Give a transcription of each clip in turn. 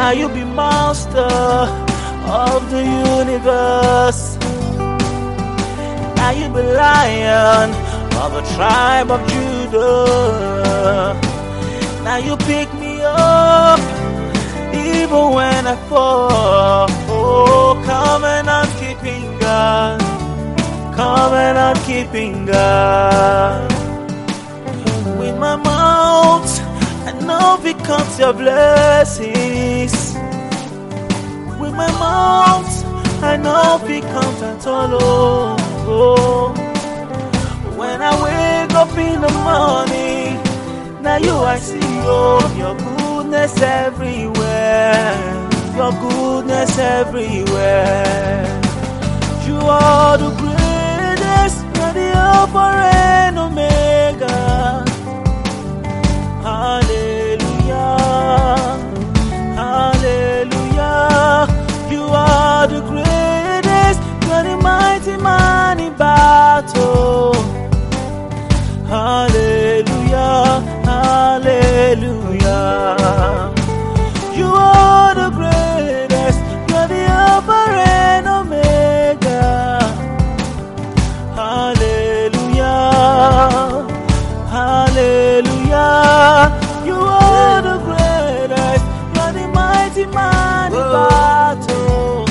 Now you be master of the universe. Now you be lion of the tribe of Judah. Now you pick me up even when I fall. Oh, covenant keeping God, covenant keeping God. With my mouth, I know we count your blessings. With my mouth, I know we count at all. Oh, when I wake up in the morning, now you I see, oh, your goodness everywhere, your goodness everywhere. You are the greatest, you're the Alpha and Omega. Hallelujah, hallelujah. You are the greatest, you're the mighty man in battle. Hallelujah, hallelujah. You are the greatest, you're the Alpha and Omega. Hallelujah, hallelujah. You are the greatest, you're the mighty man in battle.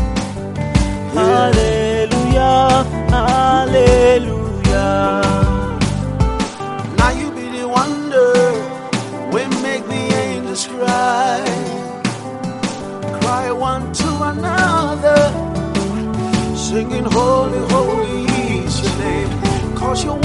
Hallelujah, hallelujah. Now you be the wonder, we make the angels cry, cry one to another, singing holy, holy is your name. 'Cause you're